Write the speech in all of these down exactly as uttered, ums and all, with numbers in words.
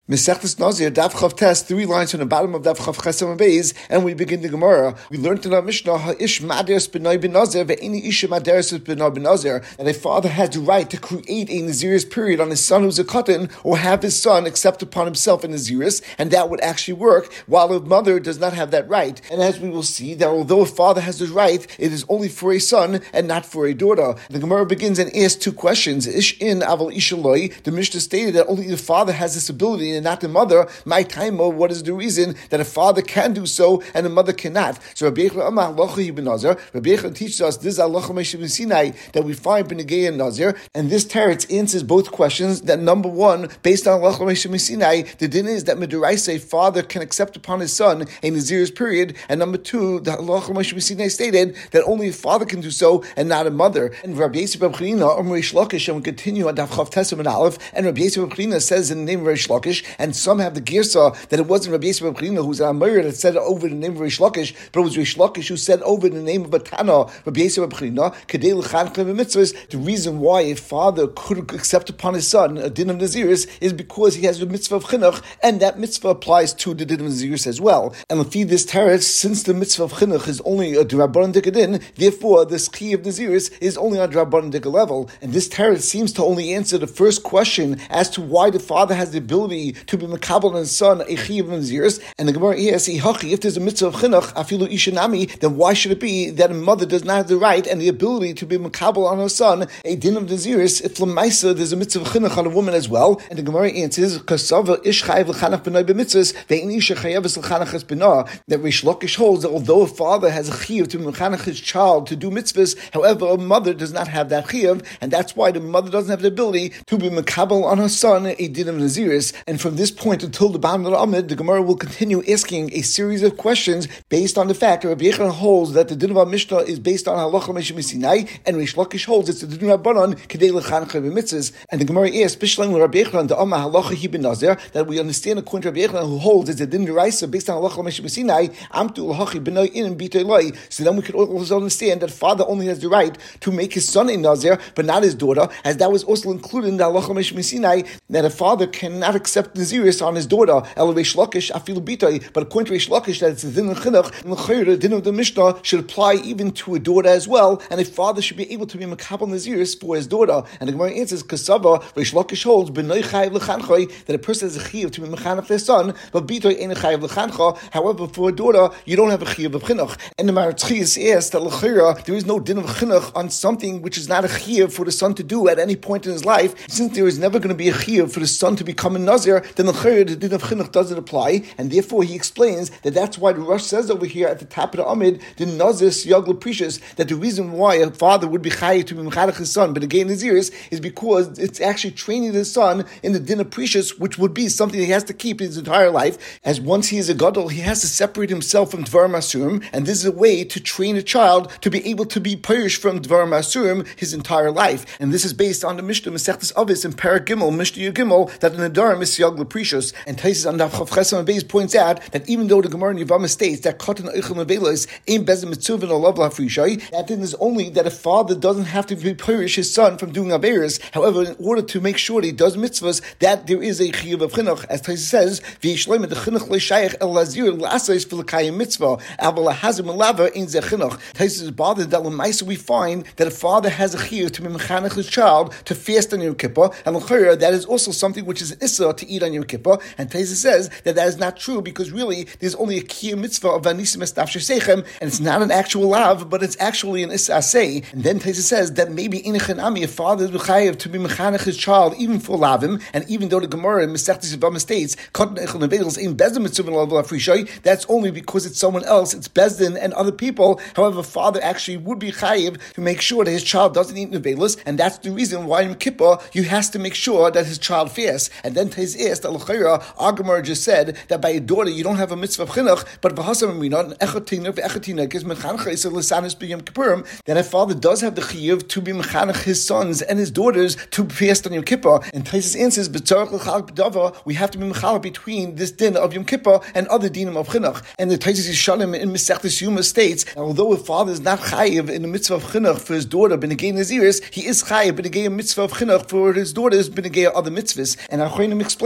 Mesechtes Nazir, Daf Chav Tes, three lines from the bottom of Daf Chav Chesam Beis, and we begin the Gemara. We learned in our Mishnah, Ha'ish Maderes B'nai B'nazir, Ve'eni Isha Maderes B'nai B'nazir, that a father has the right to create a Nazirus period on his son who's a katan, or have his son accept upon himself a Nazirus, and that would actually work, while a mother does not have that right. And as we will see, that although a father has the right, it is only for a son and not for a daughter. The Gemara begins and asks two questions. Ish in Aval Isha Loi, the Mishnah stated that only the father has this ability and not the mother. My time, what is the reason that a father can do so and a mother cannot? So Rabbi Yechon Amar Halacha Ibn Nazir. Rabbi Yechon teaches us this halacha Moshe Sinai that we find B'negei and Nazir, and this teretz answers both questions. That number one, based on halacha Moshe Sinai, the din is that Midaraisa, a father can accept upon his son a Nazir's period, and number two, the halacha Moshe Sinai stated that only a father can do so and not a mother. And Rabbi Yosef ben Chanina, Amar Reish Lakish, and we continue on Daf Chav Tesam and Aleph, and Rabbi Yosef ben Chanina says in the name of Reish Lakish, and some have the girsa that it wasn't Rabbi Yosef ben Chanina who's an Amir that said it over the name of Reish Lakish, but it was Reish Lakish who said over the name of a Tana, Rabbi Yosef ben Chanina, Kedei l'chanchei b'mitzvahs. The reason why a father could accept upon his son a din of Nazirus is because he has the mitzvah of chinuch, and that mitzvah applies to the din of Nazirus as well. And if this teretz, since the mitzvah of chinuch is only a d'Rabbanan dika din, therefore the chi of Nazirus is only on d'Rabbanan dika level. And this teretz seems to only answer the first question as to why the father has the ability to be makabel on his son a chi of Nazirus. And the Gemara asks, if there's a mitzvah of chinuch, afilu ishanami, then why should it be that a mother does not have the right and the ability to be makabel on her son a din of Nazirus if lemaisa there's a mitzvah of chinuch on a woman as well? And the Gemara answers, kasava ish chayav l'chanach b'nai b'mitzvahs ve'in isha chayav l'chanach es b'nah, that Reish Lakish holds that although a father has a chiyuv to mechanach his child to do mitzvahs, however a mother does not have that chiyuv, and that's why the mother doesn't have the ability to be makabel on her son a din of Nazirus. And from this point until the bottom of the Amid, the Gemara will continue asking a series of questions based on the fact that Rabbi Yechon holds that the din of our Mishnah is based on halacha Moshe Sinai, and Reish Lakish holds it's the din of Rabbanan kedei l'chanchei b'mitzvahs. And the Gemara asks, Bishlang Rabbi Yechon the Amar halacha Ibn Nazir, that we understand according to Rabbi Yechon who holds it's the din d'Oraisa based on halacha Moshe Sinai, amtu l'hachi b'nai in and bitay loi. So then we could also understand that father only has the right to make his son a Nazir, but not his daughter, as that was also included in the halacha Moshe Sinai, that a father cannot accept Nazirus on his daughter. El Reish Lakish afilu bitay, but according to Reish Lakish that it's the din of chinuch, and the din of the Mishnah should apply even to a daughter as well, and a father should be able to be makabel Nazirus for his daughter. And the Gemara answers, kasava Reish Lakish holds b'nai chayav l'chanchei, that a person has a chiyuv to be mechanach their son, but bitay ain't a chayav l'chancha. However, for a daughter, you don't have a chiyuv of chinuch. And the Maratchias asks that l'chira there is no din of chinuch on something which is not a chiyuv for the son to do at any point in his life. Since there is never going to be a chiyuv for the son to become a Nazir, then l'chira the din of chinuch doesn't apply, and therefore he explains that that's why the Rosh says over here at the top of the Amid, the Nazir Siyag L'Prishus, that the reason why a father would be chayav to be mechanach his son, but again Naziris, is because it's actually training his son in the din of Prishus, which would be something he has to keep his entire life, as once he is a gadol, he has to separate himself from Dvar Masurim, and this is a way to train a child to be able to be purish from Dvar Masurim his entire life. And this is based on the Mishnah Masechtas Avis in Parak Gimel, Mishnah Gimel, that the Nadarim is Siyag L'Prishus. And Taisus on Daf Chav Chesam Beis points out that even though the Gemara in Yevamah states that Katan Eichel Nevelos ain't bezem mitzuvin or love lafrishai, that then is only that a father doesn't have to be purish his son from doing averis. However, in order to make sure that he does mitzvahs, that there is a chiyuv of chinuch, as Taisus says, v'yishloim the chinuch leishayich el lazir l'asayis v'lekayim mitzvah aval lahazim lava in ze chinuch. Taisus is bothered that l'maisa we find that a father has a chiyuv to be mechanech his child to fast on Yom Kippur, and l'chayra that is also something which is an issa to eat on Yom Kippur. And Taisus says that that is not true because really there's only a kiyum mitzvah of vanisim estafsher sechem, and it's not an actual lav, but it's actually an issa asay. And then Taisus says that maybe in a chanami a father is mechayev to be mechanech his child even for lavim, and even though the Gemara in Masechtas Yevamah states katan echel nevelos in bezdin mitzvah level afrishay, that's only because it's someone else, it's bezdin and other people. However, father actually would be chayev to make sure that his child doesn't eat nevelos, and that's the reason why in Kippur you has to make sure that his child fasts. And then Taisus asked that l'chayra our Gemara just said that by a daughter you don't have a mitzvah of chinuch, but v'hasam amina echatina v'echatina gives mechanach isel l'sanis b'yom kippurim, that a father does have the chiyuv to be mechanach his sons and his daughters to fast on Yom Kippur. And Taisus answers, b'tzarech l'chalak b'dava, we have to be mechalak between this din of Yom Kippur and other dinim of chinuch. And the Taisus Yishalim in Masechtas Yuma states that although a father is not chayiv in the mitzvah of chinuch for his daughter b'negei naziris, he is chayiv b'negei a mitzvah of chinuch for his daughters b'negei other mitzvahs. And our Chonim explain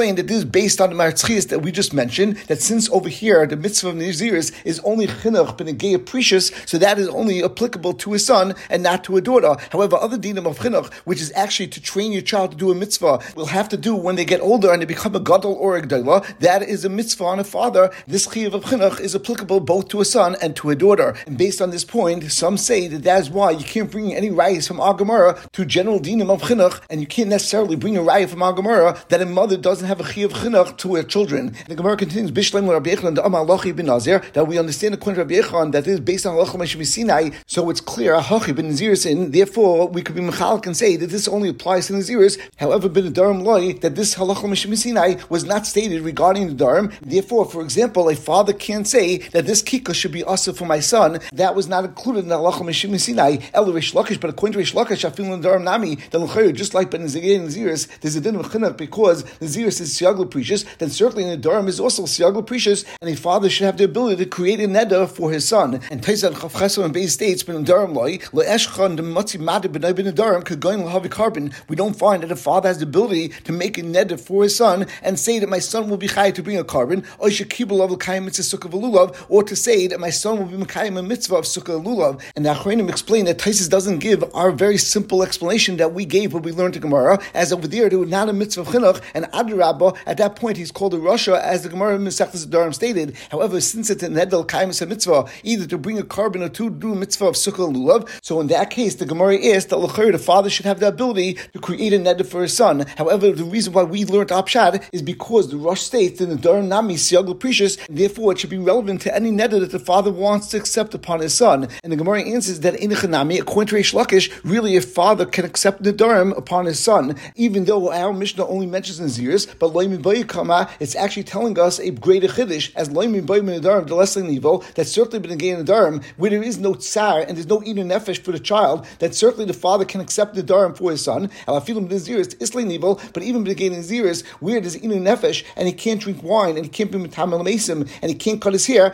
explained that this is based on the Marzchias that we just mentioned, that since over here the mitzvah of Naziris is only chinuch b'negei precious, so that is only applicable to a son and not to a daughter. However, other dinim of chinuch, which is actually to train your child to do a mitzvah, will have to do when they get older and they become a gadol or a gdola. That is a mitzvah on a father. This chiyuv of chinuch is applicable both to a son and to a daughter. And based on this point, some say that that is why you can't bring any rayas from our Gemara to general dinim of chinuch, and you can't necessarily bring a raya from our Gemara that a mother doesn't have a chiyuv of chinuch to her children. And the Gemara continues, Bishleim Rabbi Yechon the Amar Halachi ben Nazir, that we understand according to Rabbi Yechon that this is based on Halacha Moshe Sinai, so it's clear Hachi ben Naziris in. Therefore, we could be mechalek and say that this only applies to Naziris. However, ben Darim loy that this Halacha Moshe Sinai was not stated regarding the Darim. Therefore, for example, a father can't say that this kika should be also for my son. That was not included in the Halacha Moshe Sinai. El Rish Lakish, but according to Rish Lakish, I feel in Darim Nami that l'chayr just like ben Naziris, there's a din of chinuch because Naziris is siyagla precious. Then certainly in the Darim is also siyagla precious, and a father should have the ability to create a neder for his son. And Taisad Chav Chesed and Beis states ben Darim loy le'eshchan the matzi mad ben ben Darim could go in lahavi carbon. We don't find that a father has the ability to make a neder for his son and say that my son will be chai to bring a carbon, or shekibul of l'kayim mitzvah sukkah v'lulav, or to say that my son will be mekayim a mitzvah of sukkah lulav. And the Achronim explain that Taisus doesn't give our very simple explanation that we gave when we learned the Gemara, as over there there was not a mitzvah of chinuch, and Adrabah at that point he's called a Rasha, as the Gemara in Masechtas Darim stated. However, since it's a nedel kaimis a mitzvah, either to bring a carbon or to do a mitzvah of sukkah lulav, so in that case the Gemara asked that l'chayr the father should have the ability to create a neder for his son. However, the reason why we learned Apshad is because the Rosh states in the Darim Nami siyagla precious, and therefore it should be relevant to any neder that the father wants to accept upon his son. And the Gemara answers that in the Chanami, according to Reish Lakish, really a father can accept the Darim upon his son, even though our Mishnah only mentions Naziris, but Loimi Bayikama, it's actually telling us a greater chiddush, as Loimi Bayim Nadarim, the less than evil, that's certainly been again in the Darim, where there is no tsar and there's no inu nefesh for the child, that certainly the father can accept the Darim for his son. Alafilim Naziris, Islein evil, but even again in Naziris, where there's inu nefesh and he can't drink wine and he can't be mitamel mesim and he can't cut his hair,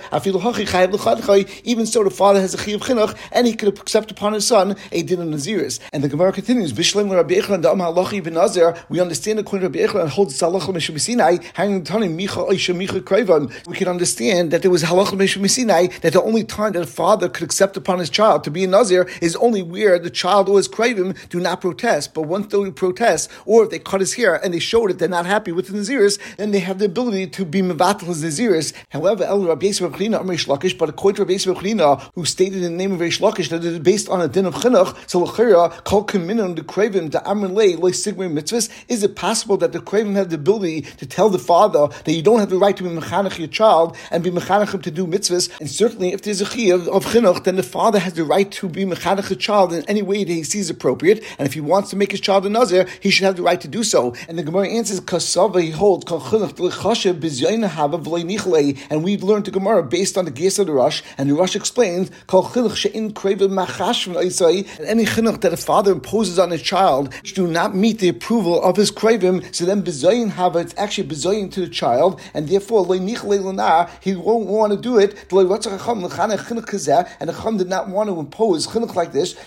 even so the father has a chiyuv chinuch and he could accept upon his son a din of Naziris. And the Gemara continues, Bishleim Rabbi Yechon the Amar Halachi ben Nazir, we understand according to Rabbi Yechon and holds Halacha Moshe Sinai, hanging Tanim Micha Oisha Micha Krayvan. We can understand that there was Halacha Moshe Sinai, that the only time that a father could accept upon his child to be a Nazir is only where the child or his Krayvim do not protest. But once they protest, or if they cut his hair and they show that they're not happy with the Naziris, then they have the ability to be mevatel as Naziris. However, El Rabbi Yisrael Chlina Amr Reish Lakish, but according to Rabbi Yisrael Chlina, who stated in the name of Reish Lakish that it is based on a din of chinuch, so l'chira kol kaminun the Krayvim the Amr Lei loy sigmei mitzvahs. Is it possible that the Krayvim have the ability to tell the father that you don't have the right to be mechanech your child and be mechanech him to do mitzvahs? And certainly, if there's a chiyuv of chinuch, then the father has the right to be mechanech a child in any way that he sees appropriate. And if he wants to make his child a nazir, he should have the right to do so. And the Gemara answers, kasava he holds kol chinuch l'chashav b'zayna hava v'lei nichlei. And we've learned the Gemara based on the Ges of the Rosh, and the Rosh explains kol chinuch she'in Krayvim machash v'oisai, and any chinuch that a father imposes on his child which do not meet the approval of his Krayvim, so then b'zayin hava, it's actually b'zayin to the child, and therefore lo nichlei l'na, he won't want to do it. And the Chacham did not want to impose chinuch like this,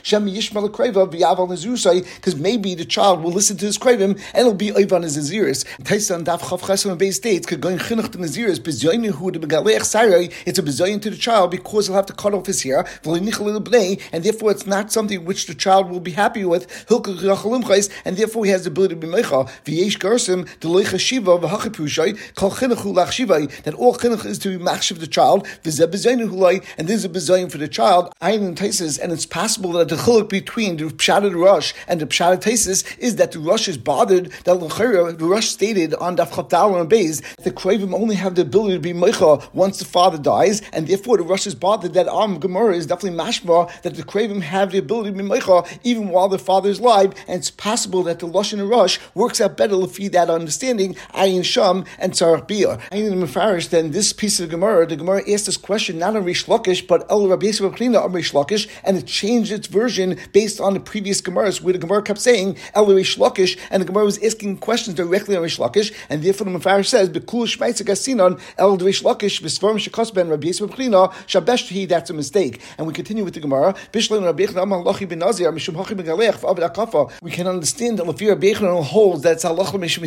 because maybe the child will listen to his Krayvim and it'll be oiv on his naziris. Taisan daf chav chesed and Beis states could go in chinuch to naziris b'zayin hu de begalech sarai. It's a b'zayin to the child because he'll have to cut off his hair, and therefore it's not something which the child will be happy with. And therefore he has the ability to be mecha. V'yesh garsim deloicha shiva v'hachipushay kol chinuch hu lachshivay, that all chinuch is to be machshiv the child. V'zeh b'zayin hulay, and this is a b'zayin for the child. Ayin taisis, and it's possible that the chiluk between the pshat of the Rosh and the pshat of taisis is that the Rosh is bothered that the Rosh stated on daf chavdal and beis that the Krayvim only have the ability to be mecha once the father dies, and therefore the Rosh is bothered that Am Gemara is definitely mashma that the Krayvim have the ability to be mecha even while the father is alive, and it's possible that the Lashon and Rosh works out better if you that understanding Ayin Sham and Tzarech Bia. Ayin Mefarish, then this piece of Gemara, the Gemara asked this question not on Reish Lakish but El Rabbi Yisrael Chlina on Reish Lakish, and it changed its version based on the previous Gemaras where the Gemara kept saying El Reish Lakish, and the Gemara was asking questions directly on Reish Lakish, and therefore the Mefarish says Bekul Shmeitzik Asinon El Reish Lakish V'Svarim Shekos Ben Rabbi Yisrael Chlina Shabesh. That's a mistake. And we continue with the Gemara. Bishleim Rabbi Yechon Amar Halachi ben Nazir Mishum Hachi ben Galech V'Avad Akafa. We can understand that Lefi Rabbi Yechon holds that it's Halacha Moshe Sinai that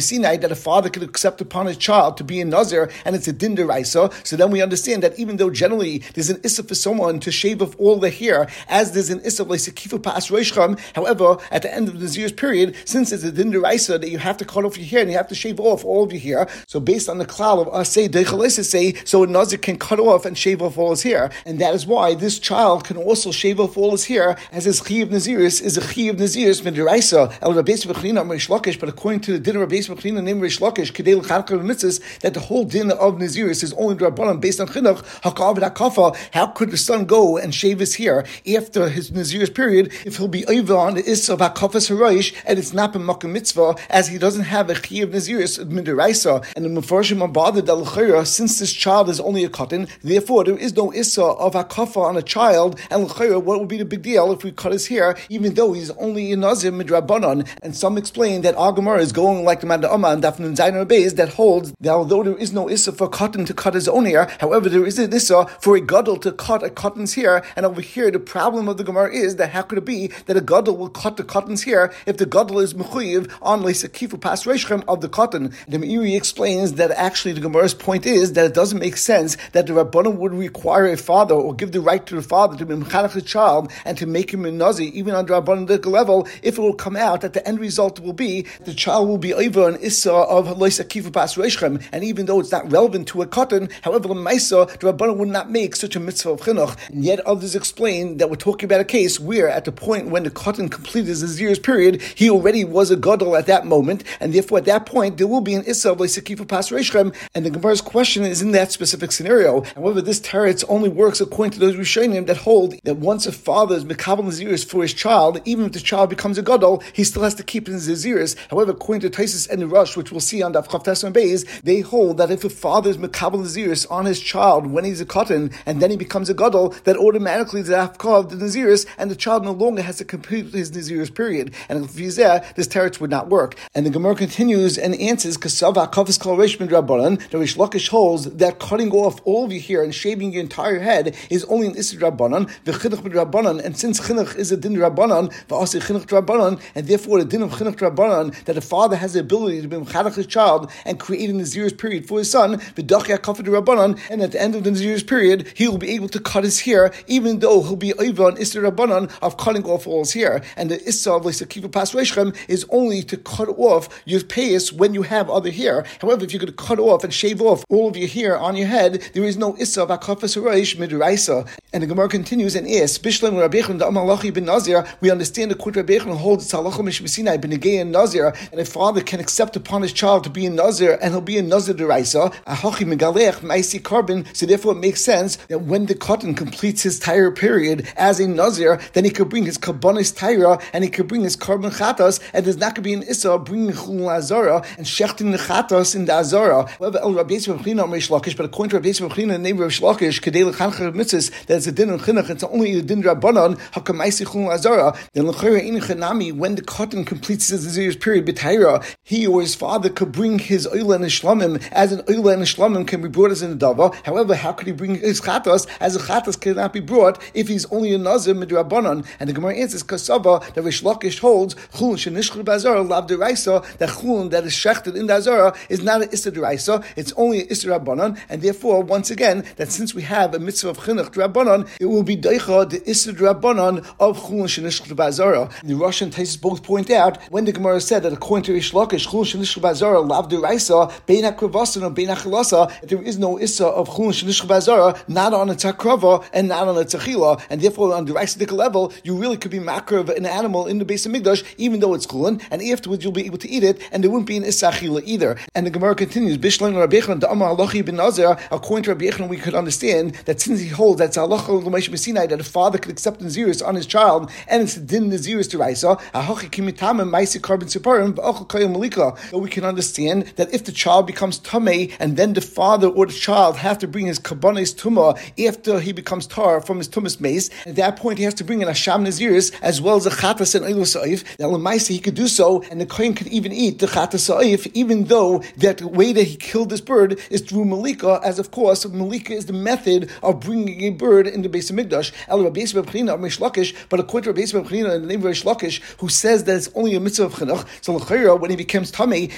that a father could accept upon his child to be a Nazir, and it's a din deraisa. So then we understand that even though generally there's an issa for someone to shave off all the hair, as there's an issa like sekifu pas reishcham, however, at the end of the Nazir's period, since it's a din deraisa that you have to cut off your hair and you have to shave off all of your hair, so based on the klal of asay deichalesa say, so a Nazir can cut off and shave off all his hair, and that is why this child can also shave off all his hair, as his chi of Naziris is a chi of Naziris min deraisa el Rabbeis B'chlina Rish Lakish. But according to the din of Rabbeis B'chlina named Rish Lakish, kedei l'chanukah mitzvahs, that the whole din of Naziris is only Rabbanan based on chinuch hakav v'hakafa. How could the son go and shave his hair after his Naziris period if he'll be over on the issa of hakafas haroish and it's not b'makom mitzvah, as he doesn't have a chi of Naziris min deraisa? And the Mefarshim are bothered that l'chayra, since this child is only a cotton, therefore there is no issa of hakafa on a child, and l'chayra, what would be the big deal if we cut his hair, even though he's only a Nazir midrabanan? And some explain that our Gemara is going like the Manda Amma and Dafnun Zayin Beis that holds that although there is no issa for cotton to cut his own hair, however there is an issa for a gadol to cut a cotton's hair. And over here the problem of the Gemara is that how could it be that a gadol will cut the cotton's hair if the gadol is mechuyev on leisakifu pas reishchem of the cotton? The Meiri explains that actually the Gemara's point is that it doesn't make sense that the Rabbanan would require a father or give the right to the father to be mechanech the child and to make him a Nazi even on the Rabbanan level, if it will come out that the end result will be the child will be over an issa of leisakifu pas reishchem, and even though it's not relevant to a cotton, however the Maisa, the Rabbanan would not make such a mitzvah of chinuch. And yet others explain that we're talking about a case where at the point when the cotton completed his year's period, he already was a gadol at that moment, and therefore at that point there will be an issa of leisakifu pas reishchem. And the Gemara's question is in that specific scenario. However, this teretz only works according to those Rishonim that hold that once a father is mekabel naziris for his child, even if the child becomes a gadol, he still has to keep his naziris. However, according to Taisus and the Rush, which we'll see on Daf Chav Tes and Beis, they hold that if a father is mekabel naziris on his child when he's a cotton and then he becomes a gadol, that automatically the afkav the naziris and the child no longer has to complete his naziris period. And if he's there, this teretz would not work. And the Gemara continues and answers, Kasav hakavas kol reish min rabbanan. The Rish Lakish holds that cutting off all of your hair and shaving your entire head is only an issa rabbanan, the chinuch min rabbanan, and since chinuch is a din rabbanan, v'aseh chinuch rabbanan, and therefore the din of chinuch rabbanan that the father has the ability to be mechanech his child and create a nazirus period for his son, v'dachya kafed rabbanan, and at the end of the nazirus period he will be able to cut his hair, even though he'll be over on issa rabbanan of cutting off all his hair. And the issa of leisakifu pas reishchem is only to cut off your payas when you have other hair. However, if you're going to cut off and shave off all of your hair on your head, there is no issa of hakafas haroish midraisa. And the Gemara continues and asks, Bishlam Rabbi Yechon da Amalachi ben Nazir, we understand the Kut Rabbi Yechon holds tzalacha mishmasinai ben negei and Nazir, and a father can accept upon his child to be a Nazir, and he'll be a Nazir deraisa, ahachi megalech maisi carbon. So therefore, it makes sense that when the cotton completes his tire period as a Nazir, then he could bring his karbonis tire and he could bring his carbon chatas, and there's not going to be an issa bringing chulun azara and shechting the chatas in the azara. However, El Rabbi Yisrael B'chlina Rish Lakish, but according to Rabbi Yisrael B'chlina, the name of Rish Lakish, kedei l'chanchar mitzvahs, that it's a din of chinuch, it's only a din rabbanon hakamaisi chulun azara. Then l'chayra in chanami, when the cotton completes his nazirus period b'tayra, he or his father could bring his oila and shlamim, as an oila and shlamim can be brought as in a dava. However, how could he bring his chatas, as a chatas cannot be brought if he's only a nazir midrabanan? And the Gemara answers kasava that Rish Lakish holds chulun shenishchur b'azara lav deraisa, that chulun that is shechted in the azara is not an issa deraisa, it's only an issa rabbanan, and therefore once again that since we have a mitzvah of chinuch rabbanan, it will be deicha the issa rabbanan of chulun shenishchur b'azara. The Russian Taisus both point out when the Gemara said that according to Rish Lakish chulun shenishchur b'azara lav deraisa bein hakravasan or bein hachalasa, there is no issa of chulun shenishchur b'azara, not on a takrava and not on a tachila, and therefore on the raisidic level you really could be makrav an animal in the base of Mikdash even though it's chulun, and afterwards you'll be able to eat it and there wouldn't be an issa achila either. And the Gemara continues, Bishlam Rabbi Yechon da Amar Halachi ben Nazir, according to Rabbi Yechon we could understand that since he holds that halacha l'meish b'sinai that a father could accept nazirus on his child and it's a din nazirus deraisa, ahachi kimitamim ma'isi carbon siparim v'achol kayim malika. So we can understand that if the child becomes tamei and then the father or the child have to bring his karbonis tuma after he becomes tar from his tumas mace, at that point he has to bring an asham nazirus as well as a chatas and oil sa'if. Now l'maisa he could do so, and the kohen could even eat the chatas sa'if, even though that way that he killed this bird is through malika, as of course malika is the method of bringing a bird in the base of Mikdash. El Rabbi Yisrael B'chlina of Rish Lakish, but according to Rabbi Yisrael B'chlina in the name of Rish Lakish, who says that it's only a mitzvah of chinuch, so l'chayra when he becomes tamei,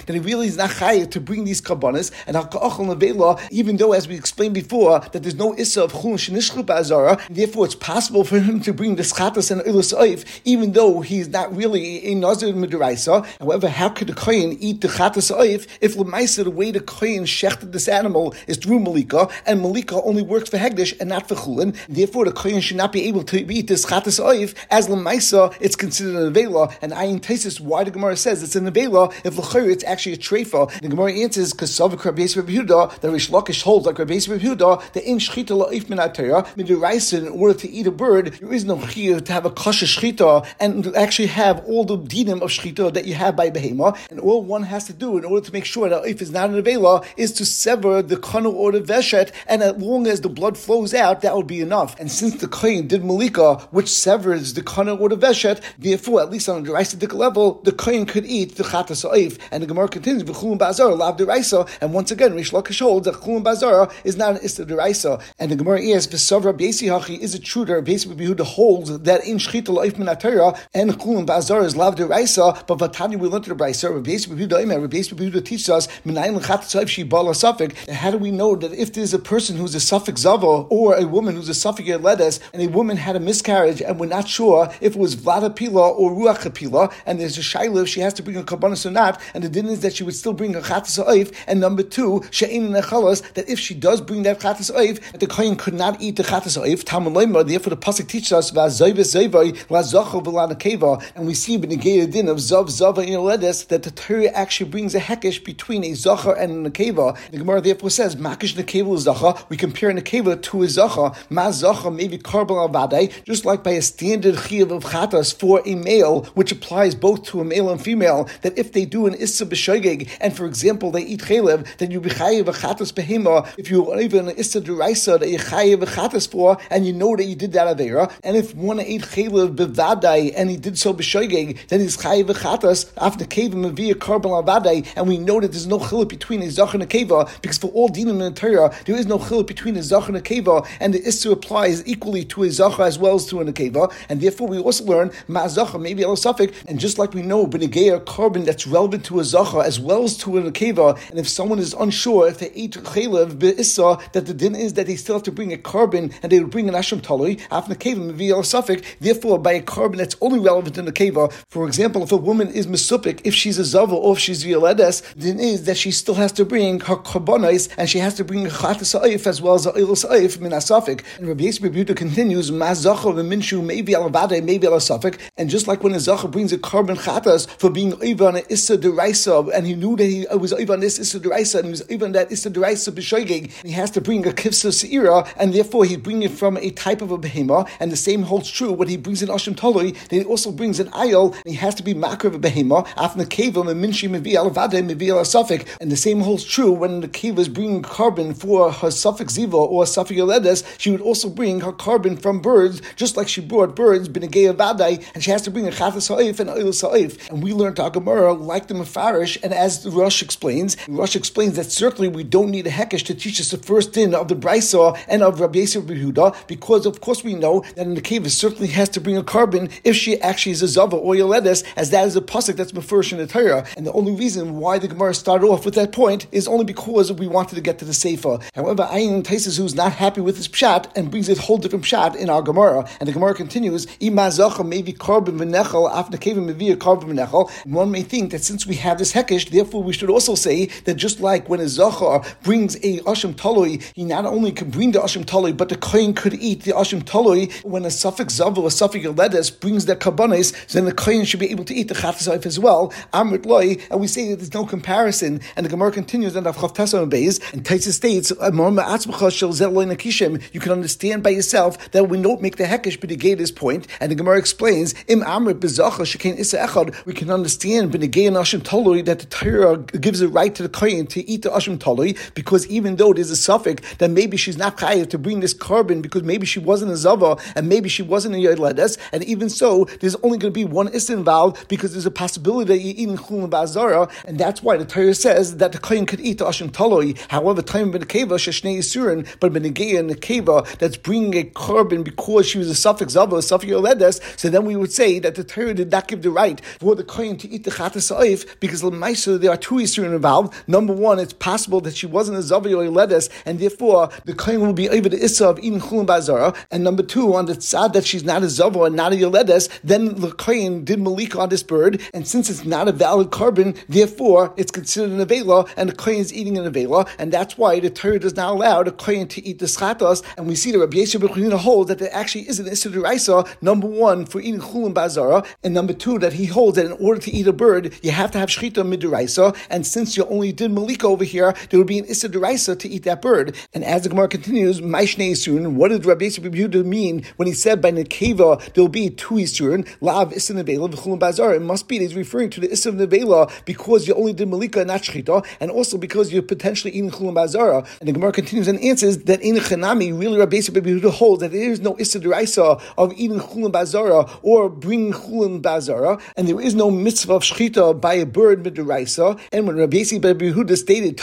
that he really is not chayav to bring these karbanos, and al ka'achal nevela, even though, as we explained before, that there's no issa of chulin shenishchu ba'azara, therefore it's possible for him to bring the schatas and ilus oif, even though he's not really a nazir midiraisa. However, how could the kohen eat the chatas oif if lemaisa the way the kohen shechted this animal is through malika, and malika only works for hegdish and not for chulin? Therefore, the kohen should not be able to eat this chatas oif as lemaisa it's considered an avela. And ayin taisis why the Gemara says it's an avela if l'chayr it's actually a treifa. The Gemara answers because Savik Rabbi Yisrael Yehuda, the Rish Lakish holds like Rabbi Yisrael Yehuda, the in shchita la'if min atayra midiraisa. In order to eat a bird, there is no chiyuv to have a kasha shchita and to actually have all the dinim of shchita that you have by behema. And all one has to do in order to make sure that if it's not an avela is to sever the kanu or the veshet, and as long as the blood flows out, that would be enough. And since the kohen did malika, which severs the kanu or the veshet, therefore, at least on the deraisa level, the kohen could eat the chatas oif. And the Gemara continues, v'chulun ba'azara lav deraisa. And once again, Rish Lakish holds that chulun ba'azara is not an ista deraisa. And the Gemara asks, v'savra b'esi hachi, is it true that B'esi Yehuda holds that in shchita la'if min atayra and chulun ba'azara is lav deraisa? But Vatani we learned to the brayso. B'esi Yehuda imer. B'esi Yehuda teaches us minayin l'chatas oif she bala suffik. How do we know that if there's a person who's a suffik zava or a woman who's a suffik yeledes, and a woman had a miscarriage and we're not sure if it was vlada pila or ruach pila, and there's a shayla if she has to bring a karbanos or not, and the din is that she would still bring a chatas oif, and number two, she'ein nechalas, that if she does bring that chatas oif, that the kohen could not eat the chatas oif. Talmud Leimar, therefore the pasuk teaches us v'azayves zayvay lazachav v'lanakeva, and we see b'negei din of zav zava in ledes that the Torah actually brings a hekesh between a zachar and a nekeva. The Gemara therefore says makish nekeva zachar. We compare nekeva to a zachar. Ma zachar maybe karbal avadai, just like by a standard chiyuv of chatas for a male, which applies both to a male and female. That if they do an issa b'shogeg, and for example they eat chalev, then you be chayiv a chatas behema. If you even an issa deraisa that you chayiv a chatas for, and you know that you did that avera, and if one ate chalev bevadai and he did so b'shogeg, then he's chayiv a chatas after keva mevia karbal avadai, and we know that there's no chiluk between a zachar and a keva, because for all dinim in the Torah there is no chiluk between a zachar and a keva, and the issa applies equally to a zachar as well as to a nekeva, and therefore we also learn ma zachar maybe al suffik, and just like we know b'negei a carbon that's relevant to a zachar as well as to a nekeva, and if someone is unsure if they ate chalev be'issa, that the din is that they still have to bring a carbon and they would bring an asham talui after nekeva maybe al suffik, therefore by a carbon that's only relevant in the nekeva. For example, if a woman is mesupik, if she's a zava or if she's violedes, then is that she still has to bring her karbonos and she has to bring a chatas oif as well as a ilus oif min asafik. And Rabbi Yisrael Yehuda continues, ma zachar v'minshu maybe al avadai maybe al asafik, and just like when a zachar brings a carbon chatas for being over on an issa deraisa, and he knew that he was over on this issa deraisa, and he was over on that issa deraisa b'shoigeg, he has to bring a kivsa seira, and therefore he brings it from a type of a behema, and the same holds true when he brings an ashim talui, then he also brings an ayol, and he has to be makar of a behema, after the keva meminshi mevi al avadai mevi al asafik, and the same holds true when the keva is bringing carbon for her suffix ziva or suffix yoledes, she would also bring her carbon from birds, just like she brought birds b'negei avadai, and she has to bring a chatas ha'if and oil ha'if. And we learned Gemara like the Mefarish, and as the Rosh explains, Rosh explains that certainly we don't need a hekesh to teach us the first din of the Brisa and of Rabbi Yisrael Yehuda, because of course we know that in the cave it certainly has to bring a carbon if she actually is a zava or yoledes, as that is a pasuk that's Mefarish in the Torah. And the only reason why the Gemara started off with that point is only because we wanted to get to the Sefer. However, Ayin Taisis, who's not happy with his pshat and brings a whole different pshat in our Gemara, and the Gemara continues, Ima zacha maybe carbon v'nechel after cave maybe a carbon v'nechel. One may think that since we have this hekesh, therefore we should also say that just like when a zachar brings a ashim talui, he not only can bring the ashim talui, but the kohen could eat the ashim talui. When a suffix zav or a suffix yoledes brings the karbanos, then the kohen should be able to eat the chatas oif as well. Amrit loy, and we say that there's no comparison. And the Gemara continues and and Taisa states, you can understand by yourself that we don't make the hekesh, but he gave this point. And the Gemara explains, Im amrit bezachar shekain isa echad, we can understand b'negei an ashim talui that the Torah gives a right to the kohen to eat the ashim talui, because even though there's a suffix that maybe she's not chayav to bring this carbon because maybe she wasn't a zava and maybe she wasn't a yoledes, and even so there's only going to be one is involved because there's a possibility that you're eating chulin ba'azara, and that's why the Torah says that the kohen could eat the ashim talui. However, time ben keva sheshnei yisurin, but b'negei an keva that's bringing a carbon because she was a suffix zava, a suffix yoledes, so then we would say that the Torah did not give the right for the kohen to eat the chatas ha'if, because Lemaisa, there are two Yisurim involved. Number one, it's possible that she wasn't a Zavi or a Ledes, and therefore the Kohen will be over the Issa of eating Chulin Bazara. And number two, on the tzad that she's not a Zavi and not a Yoledes, then the Kohen did Malika on this bird, and since it's not a valid carbon, therefore it's considered an Avela, and the Kohen is eating an Avela, and that's why the Torah does not allow the Kohen to eat the Schatos, and we see the Rabbi Yisrael B'Chanina holds that there actually is an Issa D'Oraisa, number one, for eating Chulin Bazara, and number two, that he holds that in order to eat a bird, you have to have Shechita Mid'Oraisa, and since you only did Malika over here, there would be an Issa D'Oraisa to eat that bird. And as the Gemara continues, Maishnei Yisurin, what did Rabbi Yisrael B'Yehuda mean when he said by Nekeva there will be two Yisurin, Lav Issa Nevela V'Chulin Bazara? It must be that he's referring to the Issa Nevela because you only did Malika and not Shechita, and also because you're potentially eating Chulin Bazara. And the Gemara continues and answers that in Chanami, really Rabbi Yisrael B'Yehuda holds that there is no Issa D'Oraisa of eating Chulin Bazara or bringing Chulin Bazara, and there is no mitzvah of Shechita by a bird Mid'Oraisa. And when Rabbi Yisrael B'Yehuda stated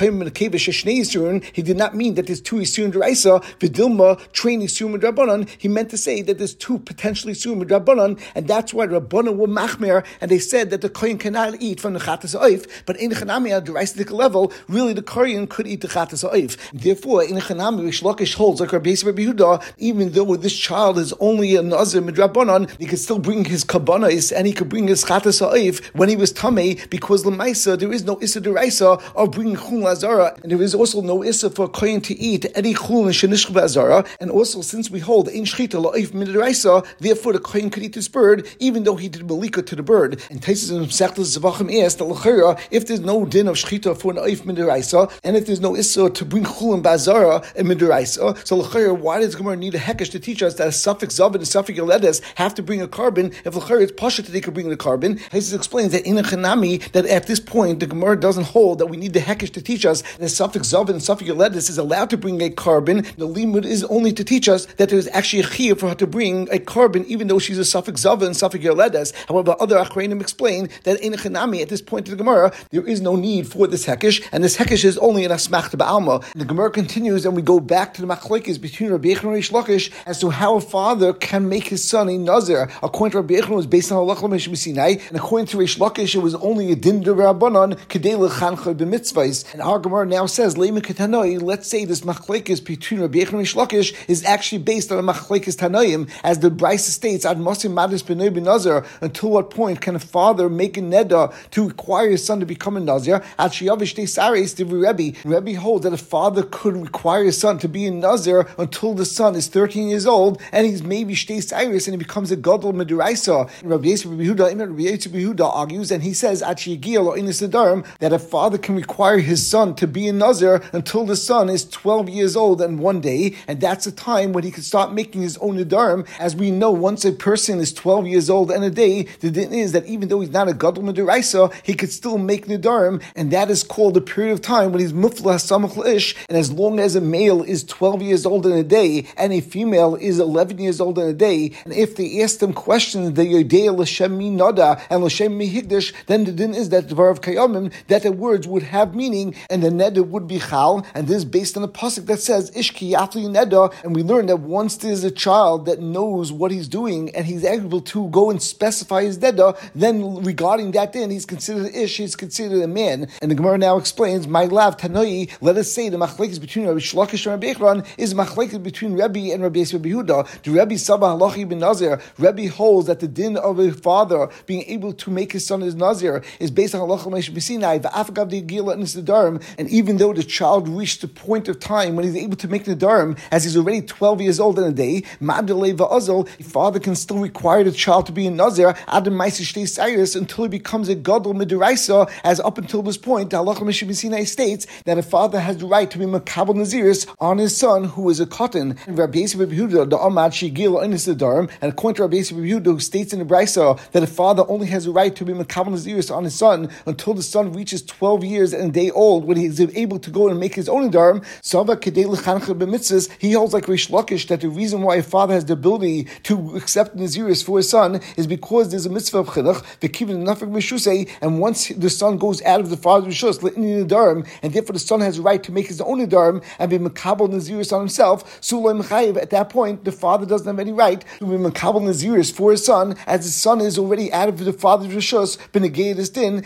he did not mean that there's two Yisurim D'Oraisa, V'dilma train Yisurim D'Rabbanan. He meant to say that there's two potentially Yisurim D'Rabbanan, and that's why Rabbanan were machmer, and they said that the Kohen cannot eat from the Chatas Ha'oif, but in Chanami at the D'Oraisic level, really the Kohen could eat the Chatas Ha'oif. Therefore, in Chanami, Rish Lakish holds like Rabbi Yisrael B'Yehuda, even though this child is only a Nazir Midrabbanan, he could still bring his Kabbanis and he could bring his Chatas Ha'oif when he was Tamei, because L'maisa, there is no Issa D'Oraisa of bringing Chulin Azara, and there is also no Issa for a Kohen to eat any Chulin Shenishch Azara, and also since we hold Ein Shechita La'oif Mid'Oraisa, therefore the Kohen could eat this bird, even though he did Malika to the bird. And Taisus and Mesechtas Zavachim asked that L'chera, if there's no din of Shechita for an Oif Mid'Oraisa, and if there's no Issa to bring Chulin Bazara and Mid'Oraisa, so L'chera, why does Gemara need a Hekesh to teach us that a suffix Zav and a suffix Yoledes have to bring a carbon? If L'chera it's Pasha that they could bring the carbon, Taisus explains that in a Chanami, that at this point the Gemara doesn't hold that we need the Hekesh to teach us that a suffix Zav and a suffix Yoledes is allowed to bring a carbon. The limud is only to teach us that there is actually a chiyuv for her to bring a carbon, even though she's a suffix Zav and suffix Yoledes. However, other Achreinim explain that in a Chanami, at this point in the Gemara, there is no need for this Hekesh, and this Hekesh is only an Asmach Ba'alma. The Gemara continues, and we go back to the Machlokes between Rabbi Yechon and Rish Lakish as to how a father can make his son a Nazir. According to Rabbi Yechon, it was based on Halach L'Meshim Sinai, and according to Rish Lakish, it was only a Din D'Rabbanan Kedei L'Chancha B'Mitzvahs. And our Gemara now says, Leima Ketanoi, let's say this Machlokes between Rabbi Yechon and Rish Lakish is actually based on a Machlokes Tanoim, as the Brisa states, Ad Mosim Madis B'noi B'Nazir, until what point can a father make a neda to require his son to become a Nazir? Ad Sheyavish Dei Sareis Divrei Rebbe. Rebbe holds that a father could require his son to be a Nazir until the son is thirteen years old, and he's maybe Shtei Cyrus, and he becomes a Gadol Mid'Oraisa. Rabbi Yisrael B'Yehuda, Rabbi Yisrael B'Yehuda argues, and he says, Ad Sheyagia Lo Inis Adarim, that a father can require his son to be a Nazir until the son is twelve years old and one day, and that's the time when he can start making his own Nadarim. As we know, once a person is twelve years old and a day, the din is that even though he's not a Gadol Mid'Oraisa, he could still make Nadarim, and that is called a period of time when he's Mufla Samach La'ish, and as long as a male is twelve years old and a day, and a female is eleven years old and a day, and if they ask them questions, the Yodea L'Shem Mi Nada and L'Shem Mi Higdash, then the din is that the Dvar of Kayamim, that the words would have meaning, and the Neda would be Chal, and this is based on a pasuk that says, Ishki Yafli Neda, and we learn that once there's a child that knows what he's doing, and he's able to go and specify his Neda, then regarding that din, he's considered Ish, he's considered a man. And the Gemara now explains, my lav Tanoi, let us say the machlekes between Rabbi Shlakish and Rabbi Echron is machlekes between Rebbe and Rabbi Yisrael B'Yehuda. The Rebbe Saba Halachi ben Nazir, Rebbe holds that the din of a father being able to make his son his Nazir is based on Halacha L'Meshim B'Sinai, V'afagav De'Gila and Nadarim, and even though the child reached the point of time when he's able to make Nadarim, as he's already twelve years old in a day, Ma'abdalei Va'azal, the father can still require the child to be a Nazir, Adam Maisi Shtei Cyrus, until he becomes a Gadol Mid'Oraisa, as up until this point, the Halacha L'Meshim B'Sinai states that a father has the right to be Makabel Naziris on his son who is a cotton. And Rabbi Yisrael B'Yehuda, the Amad Shigil Inis Nadarim, and according to Rabbi Yisrael B'Yehuda, who states in the Brisa that a father only has the right to be Makabel Naziris on his son until the son reaches twelve years and a day old, when he is able to go and make his own Nadarim. Sava Kedei L'Chancha B'Mitzvahs, he holds like Rish Lakish that the reason why a father has the ability to accept Naziris for his son is because there's a mitzvah of Chinuch, V'kivin Nafik Mishusei, and once the son goes out of the father's Rishus, L'Ini Nadarim, and therefore the son has the right to make his own Nadarim and be Makabel Naziris on himself, Sulay Mechayiv, at that point the father doesn't have any right to be Makabel Naziris for his son, as his son is already out of the father's Rishus, been negated his din,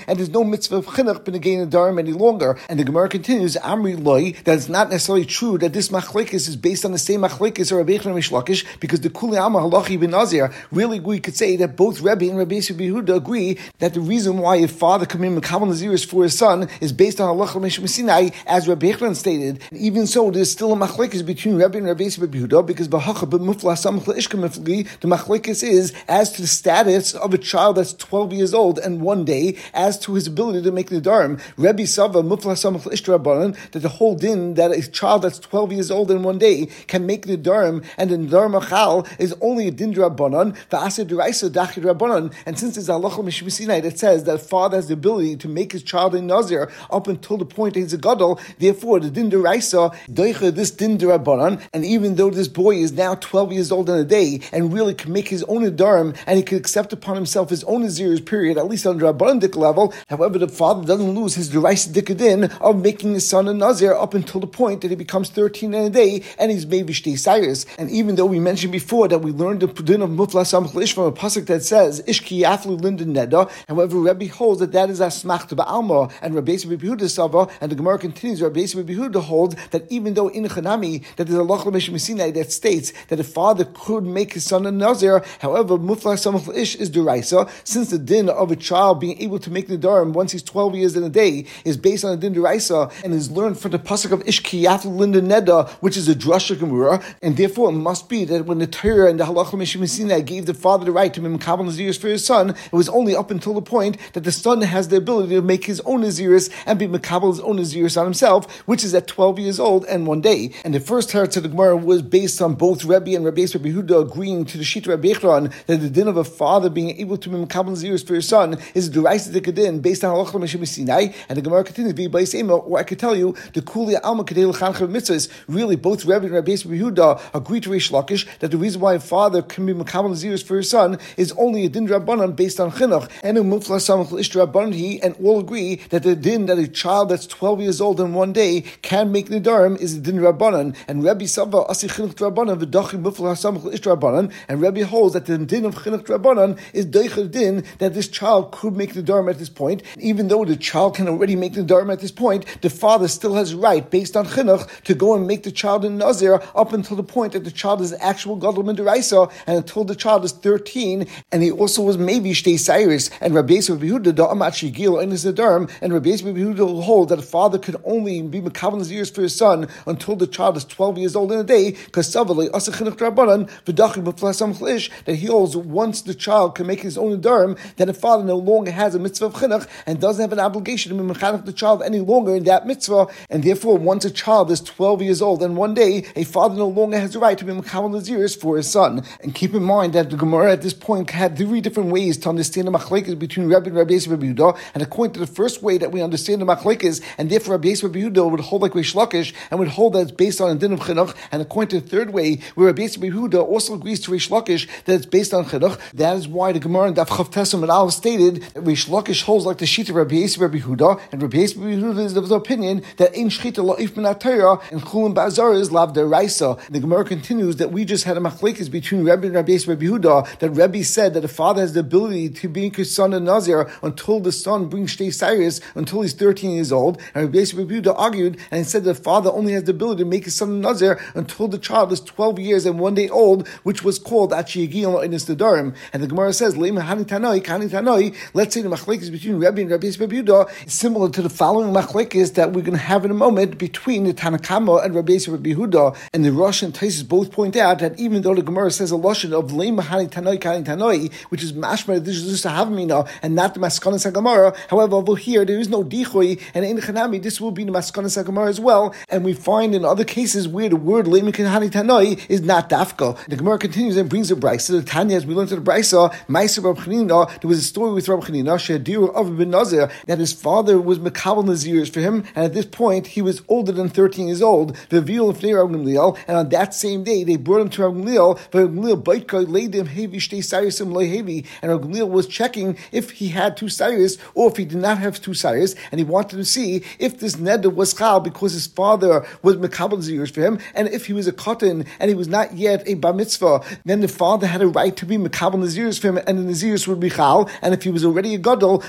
and there's no mitzvah of chinuch b'negein nedarim any longer. And the Gemara continues, Amri loy, that it's not necessarily true that this machlekes is based on the same machlekes or Rabbi Yechon and Rish Lakish, because the Kuli Alma halachi ben Nazir, really we could say that both Rebbe and Rabbi Yisrael Yehuda agree that the reason why a father can be mekabel naziris for his son is based on halacha l'mishum Sinai, as Rabbi Yechon stated. And even so, there's still a machlekes between Rebbe and Rabbi Yisrael Yehuda, because b'hacha b'mufla samach l'ishka mifli, the machlekes is as to the status of a child that's twelve years old and one day, as to his ability to make nedarim. Rebbe Sava mufla samach l'ishka rabbanan, that the whole din that a child that's twelve years old and one day can make nedarim, and the nedarim achal is only a din rabbanan, v'aseh d'raisa dachi rabbanan. And since it's halacha l'mishum Sinai that says that a father has the ability to make his child a nazir up until the point that he's a gadol, therefore the din d'raisa doicha this din d'rabbanan. And even though this boy is now twelve years old in a day and really can make his own nedarim, and he can accept upon himself his own nazir's period, at least on the rabbanan level, however, the father doesn't lose his d'raisa dikadin of making his son a nazir up until the point that he becomes thirteen in a day and he's maybe shtei cyrus. And even though we mentioned before that we learned the din of mufla samach l'ishma from a pasuk that says ishki yaflu linden neda, however, Rebbe holds that that is asmach to ba'alma, and Rabbi Yisrael Yehuda sava, and the Gemara continues, Rabbi Yisrael Yehuda holds that even though in Chanami that there's a halacha l'mishum Sinai that states that a father could make his son a nazir, however, mufla samach l'ish is deraisa, since the din of a child being able to make nedarim once he's twelve years in a day is based on a din deraisa and is learned from the pasuk of ishki yaflu linden neda, which is a drasha gemura, and therefore it must be that when the Torah and the halacha l'mishum Sinai gave the father the right to be mekabel naziris for his son, it was only up until the point that the son has the ability to make his own naziris and be mekabel his own naziris on himself, which is at twelve years old and one day. And the first teretz of the Gemara was based on both Rebbe and Rabbi Yisrael Yehuda agreeing to the Shita Rabbi Yechon that the din of a father being able to be mekabel naziris for his son is a deraisa dikadin based on halacha l'mishum Sinai. And the Gemara continues, be by sema, or I could tell you the kuli alma kadei l'chancha mitzvahs. Really, both Rebbe and Rabbi Yisrael Yehuda agree to Rish Lakish that the reason why a father can be mekabel naziris for his son is only a din rabbanan based on chinuch, and a mufla samach l'ishta rabbanan, and all agree that the din that a child that's twelve years old in one day can make nedarim is a din rabbanan. And Rebbe Sava asi chinuch rabbanan v'dachi mufla samach l'ishta rabbanan, and Rebbe holds that the din of chinuch rabbanan is deicher din that this child could make nedarim at this point. Even though the child can already make nedarim at this point, the father still has right based on chinuch to go and make the child a nazir up until the point that the child is actual gadol min deraisa, and until the child is thirteen, and he also was maybe shtei cyrus. And Rabbi Yisrael Yehuda da amat shigil in his nedarim, and Rabbi Yisrael Yehuda will hold that a father could only be mekabel naziris for his son until the child is twelve years old in a day, because savalei asa chinuch rabbanan v'dachi b'flas samach lish, that he holds once the child can make his own nedarim, then the father no longer has a mitzvah of chinuch and doesn't have an obligation to be mechanech the child any longer in that mitzvah. And therefore, once a child is twelve years old and one day, a father no longer has the right to be mekabel naziris for his son. And keep in mind that the Gemara at this point had three different ways to understand the machlekes between Rebbe and Rabbi Yisrael Yehuda. And according to the first way that we understand the machlekes, and therefore Rabbi Yisrael Yehuda would hold like Rish Lakish and would hold that it's based on a din of chinuch. And according to the third way, where Rabbi Yisrael Yehuda also agrees to Rish Lakish that it's based on chinuch, that is why the Gemara in Daf Chav Tesam and Aleph stated that Rish Lakish holds like the sheet of Rabbi Yisrael Yehuda, and Rabbi Yisrael Yehuda is of the opinion that ein shchita la'if min ha'Torah and chulin ba'azar is lav deraisa. The Gemara continues that we just had a machlekes between Rebbe and Rabbi Yisrael Yehuda, that Rebbe said that a father has the ability to make his son a nazir until the son brings shtei cyrus, until he's thirteen years old. And Rabbi Yisrael Yehuda argued and said that the father only has the ability to make his son a nazir until the child is twelve years and one day old, which was called achiyagil in his nedarim. And the Gemara says, leima hani tanoi, kani tanoi. Let's say the machlekes between Rebbe and Rabbi Yisrael Yehuda is similar to the following machlekes that we're going to have in a moment between the Tanakama and Rabbi Yisrael Yehuda. And the Rosh and Taisus both point out that even though the Gemara says a lashon of leima hani tanoi, kani tanoi, which is mashma this is just a havmina and not the maskanas haGemara. However, over here there is no dichoy, and in Chanami this will be the maskanas haGemara as well. And we find in other cases where the word leima hani tanoi is not dafka. The Gemara continues and brings a brisa. The Tanya, as we learned to the brisa, Ma'aser Rav Chanina, there was a story with Rav Chanina, Shadiru of Ben Nazir, that his father was mekabel naziris for him, and at this point he was older than thirteen years old. The V'vil of Rav Gamliel, and on that same day they brought him to Rav Gamliel. But Rav Gamliel baitka laid him heavy shtei cyrus loy heavy, and Rav Gamliel was checking if he had two cyrus or if he did not have two cyrus, and he wanted to see if this neder was chal because his father was mekabel naziris for him, and if he was a cotton and he was not yet a bar mitzvah, then the father had a right to be mekabel naziris for him, and the naziris would be chal. And if he was already a gadol,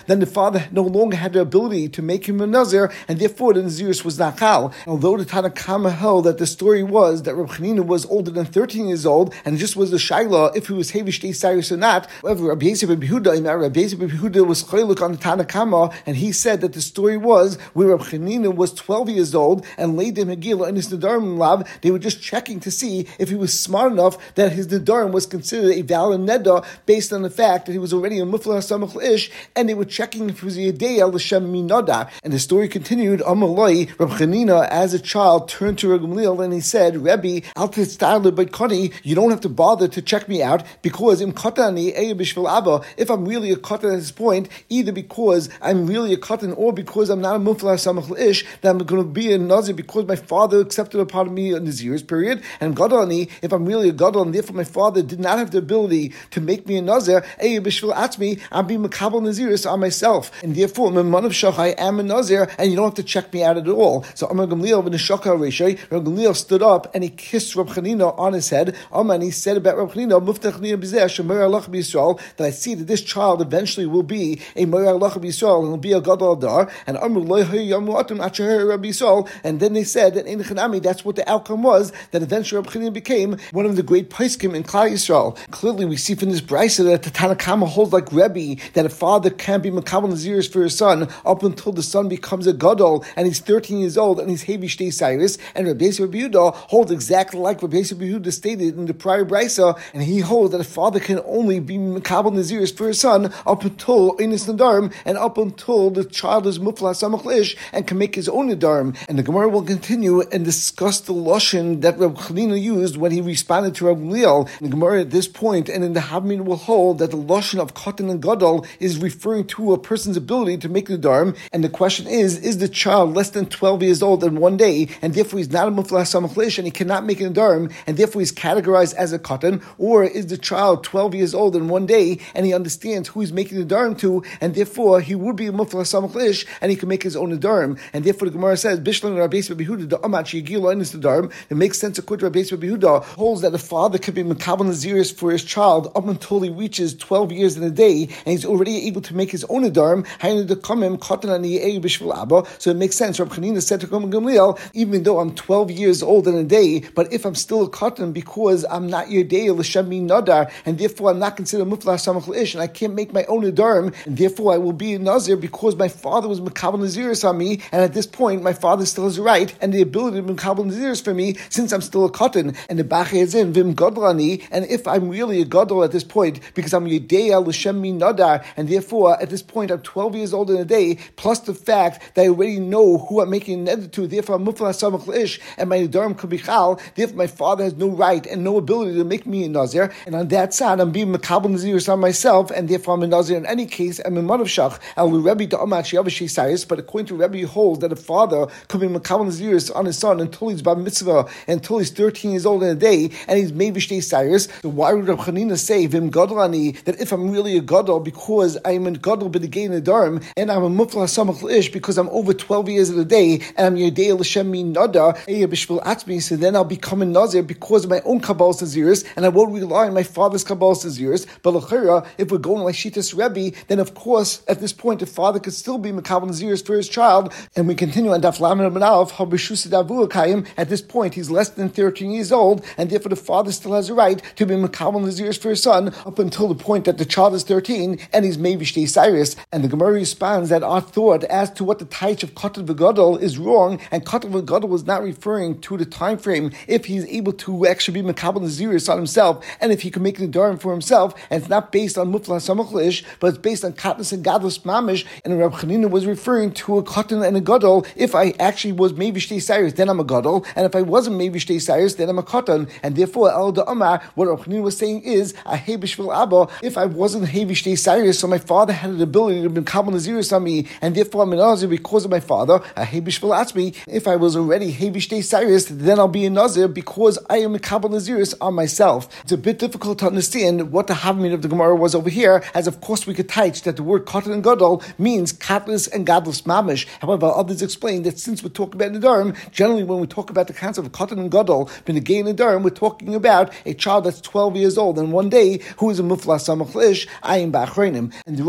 then the father no longer had the ability to make him a Nazir, and therefore the Nazirus was not Chal. Although the Tanna Kama held that the story was that Reb Chanina was older than thirteen years old, and just was the Shaila if he was Hevish Shtei Cyrus or not. However, Rabbi Yosef ben Yehuda, Rabbi Yosef ben Yehuda was Chayluk on the Tanna Kama, and he said that the story was where Reb Chanina was twelve years old and laid him Megillah in his Nedarim Lav. They were just checking to see if he was smart enough that his Nedarim was considered a valid Neda based on the fact that he was already a Mufla HaSamach Ish, and they were checking if he was a Yedeya L'Shem Minada. And the story continued, Amalai, Reb Chanina, as a child, turned to Reb Gamliel and he said, Rebbe, Al Titzta'le B'Kani, you don't have to bother to check me out, because Im Katani Eya B'Shvil Abba, if I'm really a Katan at this point, either because I'm really a Katan or because I'm not a Mufla HaSamach Ish, that I'm going to be a Nazir because my father accepted a part of me in the Nazir's period, and Gadani, if I'm really a Gadol, and therefore my father did not have the ability to make me a Nazir, Eya B'Shvil Atzmi, I'll be Makabal Naziris on myself, and therefore, Memanav Shach, I am a Nazir, and you don't have to check me out at all. So Amar Gamliel ben Shaka Reshay, Reb Gamliel stood up and he kissed Reb Chanina on his head. Amar, and he said about Reb Chanina, Muftach Chanina B'zeh Shemer Alach B'Yisrael, that I see that this child eventually will be a Mer Alach B'Yisrael and will be a Gadol Adar. And Amar Lo Yamu Atum Acher Rabbi Yisrael. And then they said that in Chanami, that's what the outcome was. That eventually Reb Chanina became one of the great Paiskim in Klal Yisrael. Clearly, we see from this brisa that the Tanna Kama holds like Rebbe that a father can't be Makabel Naziris for his son up until the son becomes a Gadol and he's thirteen years old and he's Hevi Shtei Cyrus. And Rabbi Yosef ben Yehuda holds exactly like Rabbi Yosef ben Yehuda stated in the prior brisa, and he holds that a father can only be Makabel Naziris for his son up until Einis Nadarim and up until the child is Mufla HaSamach Ish and can make his own Nadarim. And the Gemara will continue and discuss the Lashon that Reb Chanina used when he responded to Reb Gamliel. The Gemara at this point and in the Havmin will hold that the Lashon of Katan and Gadol is referring to a person's ability to make Nadarim, and the question is, is the child less than twelve years old in one day, and therefore he's not a Mufla HaSamach Ish and he cannot make a Nadarim, and therefore he's categorized as a Katan, or is the child twelve years old in one day and he understands who he's making the Nadarim to, and therefore he would be a Mufla HaSamach Ish and he can make his own Nadarim, and therefore the Gemara says, Bishlan Rabbi Yosef ben Yehuda, the Amat Sheyigila in his Nadarim, it makes sense according to Rabbi Yosef ben Yehuda, holds that the father can be Makabel Naziris for his child up until he reaches twelve years in a day, and he's already able to make his own Nadarim, so it makes sense. Reb Chanina said to Gamliel, even though I'm twelve years old in a day, but if I'm still a Katan because I'm not Yedei L'Shem Nadar, and therefore I'm not considered Mufla HaSamach Ish, and I can't make my own Nadarim, and therefore I will be a Nazir because my father was Makabel Naziris on me, and at this point my father still has a right and the ability to be Makabel Naziris for me since I'm still a Katan. And the Bachei is in Vim Gadlani, and if I'm really a Gadol at this point because I'm Yedei L'Shem Nadar, and therefore at this point I'm twelve years old in a day, plus the fact that I already know who I'm making a neder to, therefore I'm Mufla HaSamach Ish, and my Nadarim could be Chal, therefore my father has no right and no ability to make me a Nazir, and on that side I'm being Makabel Naziris on myself, and therefore I'm a Nazir in any case. I'm a Manav Shach, and we Rebbe the Amat Sheyavashei Cyrus, but according to Rebbe holds that a father could be Makabel Naziris on his son until he's Bar Mitzvah, until he's thirteen years old in a day, and he's Mevi Shtei Cyrus. So why would Reb Chanina say Vim Gadlani, that if I'm really a Gadol because I'm a Gadol b'Negei Nadarim, and I'm a Mufla HaSamach Ish because I'm over twelve years in a day, and I'm Yedei L'Shem Nadar, Eya B'Shvil Atzmi, so then I'll become a Nazir because of my own Kabbalas Naziris, and I won't rely on my father's Kabbalas Naziris. But l'chera, if we're going like Shitas Rebbe, then of course at this point the father could still be Makabel Naziris for his child. And we continue on Daf Lamed Amud Aleph, Habishus Davu Kayim. At this point he's less than thirteen years old, and therefore the father still has a right to be Makabel Naziris for his son up until the point that the child is thirteen and he's Mevi Shtei Cyrus. And the Gemara responds that our thought as to what the taich of Katan v'Gadol is wrong, and Katan v'Gadol was not referring to the time frame if he's able to actually be Makabel Naziris on himself, and if he can make an Nadarim for himself, and it's not based on Mufla HaSamach Ish, but it's based on Katnas and Gadlus Mamish, and Reb Chanina was referring to a Katan and a Gadol. If I actually was Mevi Shtei Cyrus, then I'm a Gadol, and if I wasn't Mevi Shtei Cyrus, then I'm a Katan, and therefore El Da'amah, what Reb Chanina was saying is, a Hebishvil Abba, if I wasn't Hevi Shtei Cyrus, so my father had an ability to be Makabel Naziris on me, and therefore I'm a Nazir because of my father, a Hebishvil Atzmi. If I was already Hevi Shtei Cyrus, then I'll be a Nazir because I am Makabel Naziris on myself. It's a bit difficult to understand what the Havmin of the Gemara was over here, as of course we could teach that the word Katan and Gadol means Katlis and Gadlus Mamish. However, others explain that since we're talking about Nadarim, generally when we talk about the concept of Katan and Gadol, B'Negei Nadarim, we're talking about a child that's twelve years old and one day who is a Mufla HaSamach Ish, Ayin Ba'achreinim. And the Rosh actually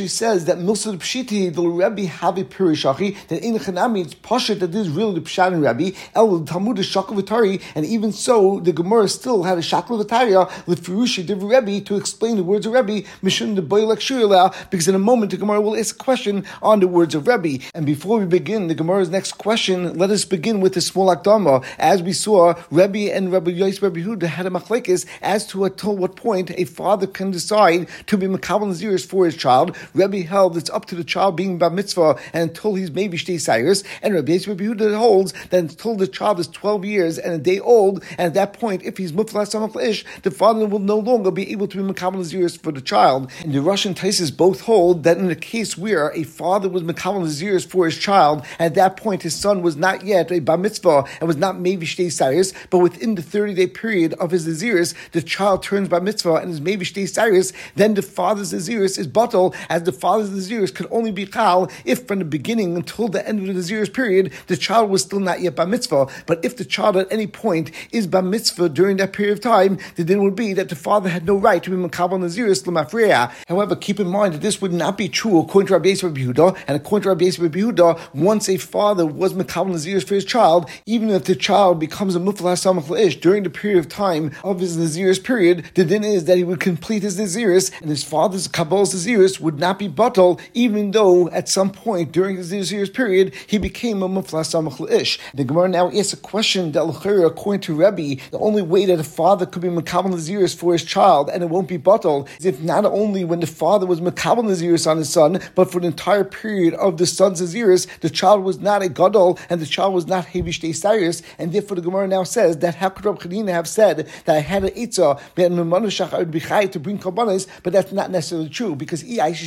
Rashi says that Milsa Pshiti, the Rebbe Havi Pirishachi, that in Chanami it's Pashat that this is really the Pshat and Rebbe, El Talmud is Shakavatari, and even so, the Gemara still had a Shakavatariya with Firushi Div Rebbe to explain the words of Rebbe, Mishun the Boylek Shurila, because in a moment the Gemara will ask a question on the words of Rebbe. And before we begin the Gemara's next question, let us begin with the small Akdama. As we saw, Rebbe and Rebbe Yosef Rebbe Huda had a machlekes as to until what point a father can decide to be Makabel Naziris for his child. Rebbe held it's up to the child being bar mitzvah and until he's maybe shtei cyrus, and Rebbe Yosef Rebbe Huda holds that until the child is twelve years and a day old, and at that point, if he's muflas samach ish, the father will no longer be able to be Makabel Naziris for the child. And the Russian Taisis both hold that in a case where a father was Makabel Naziris for his child, at that point his son was not yet a bar mitzvah and was not maybe shtei cyrus, but within the thirty-day period of his naziris, the child turns bar mitzvah and is maybe shtei cyrus, then the father's naziris is batal, as the father's naziris could only be chal if from the beginning until the end of the naziris period, the child was still not yet bar mitzvah. But if the child at any point is bar mitzvah during that period of time, the din would be that the father had no right to be makabel naziris l'mafreya. However, keep in mind that this would not be true according to Rabbi Yosef Rebbe Yehuda, and according to Rabbi Yosef Rebbe Yehuda, once a father was makabel naziris for his child, even if the child becomes a muflas samach la'ish during the period of time of his naziris period, the din is that he would complete his naziris, and his father's kabbal's naziris would not be batal, even though at some point during his naziris period he became a muflas samach la'ish. The Gemara now asks a question that according to Rebbe, the only way that a father could be makabel naziris for his child and it won't be batal is if not only when the father was makabel naziris on his son, but for the entire period of the son's naziris, the child was not a gadol and the child was not hevi shtei cyrus, and therefore the Gemara now says that how could Rab Chanina have said that I had an itzah I would be chay to bring karbanos, but that's not necessarily true because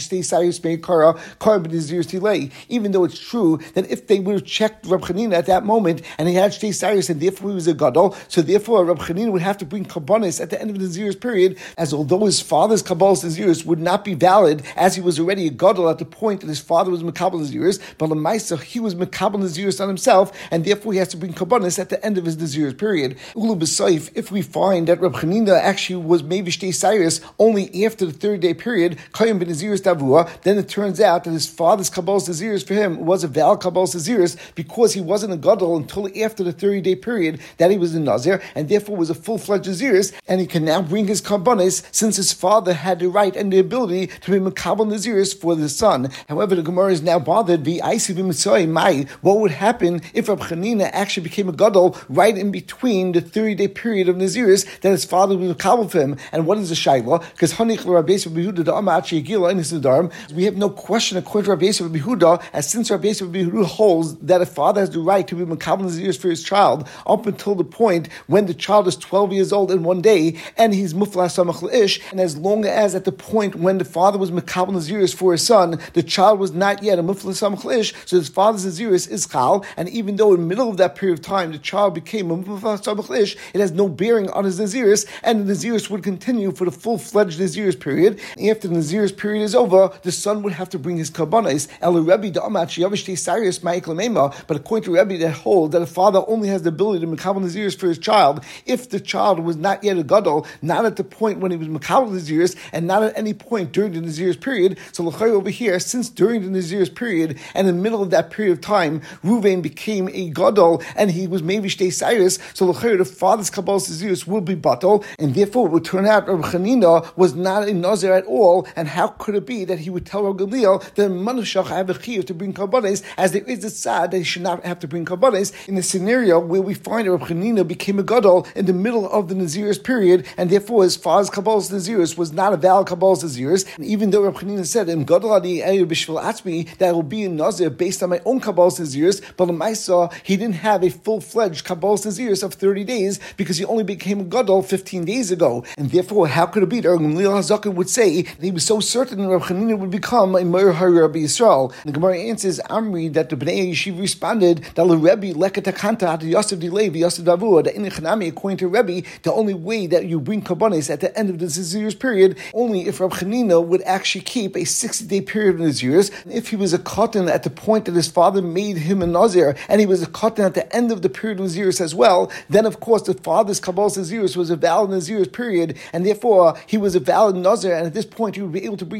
even though it's true that if they would have checked Rab Chanina at that moment and he had shtei cyrus and therefore he was a gadol, so therefore Rab Chanina would have to bring karbanos at the end of the naziris period, as although his father's kabbal's naziris would not be valid as he was already a gadol at the point that his father was makabel naziris, but l'maisa he was makabel naziris on himself, and therefore he has to bring karbanos at the end of his naziris period. Ulu b'soif, if we find that Rab Chanina actually was maybe shtei cyrus only after the third day period, kayim b'naziris davua, then it turns out that his father's kabbal's naziris for him was a valid kabbal's naziris because he wasn't a gadol until after the thirty day period that he was a nazir, and therefore was a full-fledged naziris, and he can now bring his karbanos since his father had the right and the ability to be makabel naziris for the son. However, the Gemara is now bothered. What would happen if Rab Chanina actually became a gadol right in between the thirty-day period of naziris that his father was makabel for him? And what is the shayla? Because hanich Rabbi Yosef Rebbe Yehuda the Amar Shegila in Sidarim, we have no question according to Rabbi Yosef Rebbe Yehuda, as since Rabbi Yosef Rebbe Yehuda holds that a father has the right to be makabel naziris for his child up until the point when the child is twelve years old in one day and he's muflas samach la'ish, and as long as at the point when the father was makabel naziris for his son, the child was not yet a muflas samach la'ish, so his father's naziris is chal, and even though in the middle of that period of time the child became a muflas samach la'ish, it has no bearing on his naziris, and the naziris would continue for the full-fledged naziris period. After the naziris period is over, the son would have to bring his karbanos. But according to Rebbe, that hold that a father only has the ability to makabel naziris for his child if the child was not yet a gadol, not at the point when he was makabel naziris, and not at any point during the naziris period. So l'chayr over here, since during the naziris period and in the middle of that period of time, Ruvain became a gadol and he was maybe shtei cyrus, so l'chayr the father's kabbal's naziris will be batal, and therefore it would turn out Rab Chanina was not a nazir at all. And how could it be that he would tell Rab Gamliel that manushach have a chiyuv to bring karbanos, as there is a tzad that he should not have to bring karbanos in the scenario where we find that Rab Chanina became a gadol in the middle of the naziris period, and therefore his father's kabbal's naziris was not a valid kabbal's naziris. And even though Rab Chanina said in gadol adi eyu b'shvil atzmi that I will be a nazir based on my own kabbal's naziris, but in Maisa he didn't have a full-fledged kabbal's naziris of thirty days because he only became a gadol fifteen days ago, and therefore how could it be that Rab Gamliel HaZaken would say that he was so certain that Rab Chanina would become a Meir HaRabbi Yisrael? And the Gemara answers Amri that the Bnei Yeshiva responded that the Rebbe lekatakanta at Yosef Dilei v'Yosef Davur, that in Chanami according to Rebbe the only way that you bring karbanos at the end of the naziris period only if Rab Chanina would actually keep a sixty day period of naziris. And if he was a katan at the point that his father made him a nazir, and he was a katan at the end of the period of naziris as well, then of course the father's kabbal's naziris was a valid naziris period, and therefore he was a valid nazir, and at this point he would be able to bring his karbanos.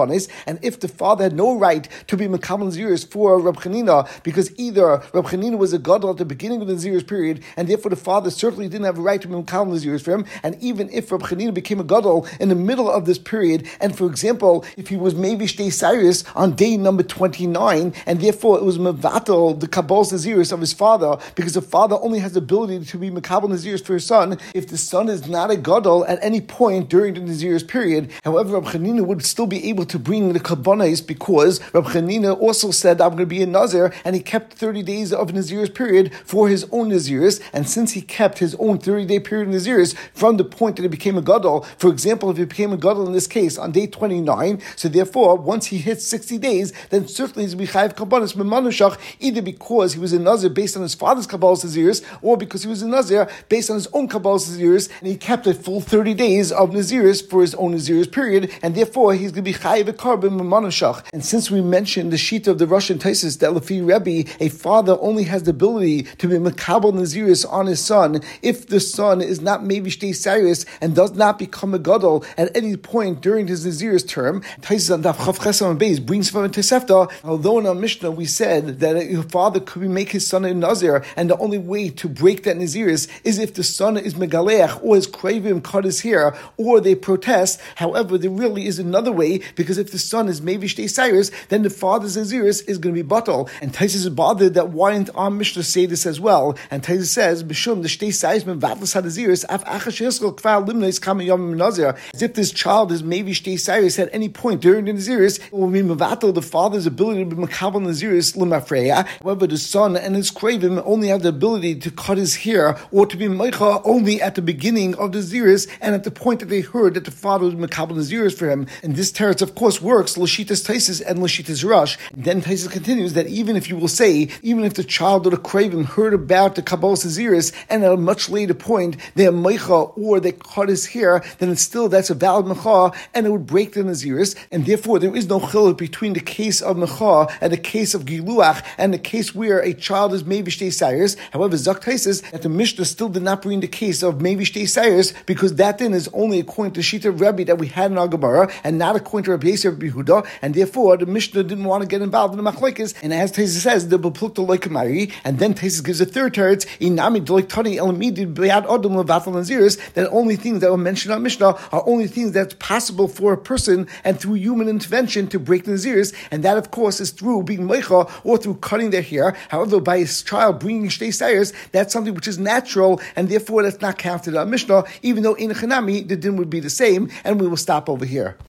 Kabbanis, and if the father had no right to be Mekabel Naziris for Reb Chanina, because either Reb Chanina was a gadol at the beginning of the Naziris period, and therefore the father certainly didn't have a right to be Mekabel Naziris for him, and even if Reb Chanina became a gadol in the middle of this period, and for example, if he was maybe Shtei Cyrus on day number twenty-nine, and therefore it was Mevatel, the Kabbalah Naziris of his father, because the father only has the ability to be Mekabel Naziris for his son, if the son is not a gadol at any point during the Naziris period. However, Reb Chanina would still be able to bring the Kabbanis, because Reb Chanina also said, I'm going to be a Nazir, and he kept thirty days of Naziris period for his own Naziris, and since he kept his own thirty-day period of Naziris from the point that he became a gadol, for example, if he became a gadol in this case on day twenty-nine, so therefore, once he hits sixty days, then certainly he's going to be chayav Kabbanis Memanushach, either because he was a Nazir based on his father's Kabbalah Naziris, or because he was a Nazir based on his own Kabbalah Naziris, and he kept a full thirty days of Naziris for his own Naziris period, and therefore he's going to be chayav Karbim Memanushach. And since we mentioned the sheet of the Russian Taisus that Lefi Rebbe, a father only has the ability to be Mekabel Naziris on his son if the son is not maybe Shtei Cyrus and does not become a gadol at any point during his Naziris term. Taisus on Daf Chav Chesam Beis brings from a Tosefta, although in our Mishnah we said that a father could make his son a Nazir, and the only way to break that Naziris is if the son is Megaleach, or his Kravim cut his hair, or they protest. However, there really is another way, because if the son is maybe Shtei Cyrus, then the father's Naziris is going to be batal. And Taisus is bothered that why didn't our Mishnah say this as well? And Taisus says, B'shum the Shtei Cyrus mevatlas hanaziris af achash yisrael kvar limneis kama yom nazir. As if this child is maybe Shtei Cyrus at any point during the Naziris, it will be mevatel the father's ability to be Mekabel Naziris limafreya. However, the son and his Kravim only have the ability to cut his hair or to be Meicha only at the beginning of the Naziris and at the point that they heard that the father was Mekabel Naziris for him. And this teretz, of course, works Lashitas Taisus and Lashitas Rush. Then Taisus continues that even if you will say, even if the child or the Kravim heard about the Kabbalah Naziris and at a much later point they are Meicha or they cut his hair, then it's still that's a valid Mecha and it would break the Naziris, and therefore there is no chiluk between the case of Mecha and the case of Giluach and the case where a child is maybe Shtei Cyrus. However, Zak Taisus that the Mishnah still did not bring the case of maybe Shtei Cyrus, because that then is only according to Shita Rebbe that we had in our Gemara and not according to Rabbi Yosef Yehuda, and therefore the Mishnah didn't want to get involved in the machlokes. And as Taisus says, the Beplukta Loikamari, and then Taisus gives a third teretz, Inami Doliktani Elamidi Be'ad Odom Levatal Naziris, that only things that were mentioned on Mishnah are only things that's possible for a person and through human intervention to break the Naziris, and that of course is through being Meicha or through cutting their hair. However, by his child bringing Shtei Cyrus, that's something which is natural, and therefore that's not counted on Mishnah, even though in Chanami the din would be the same, and we will stop over here.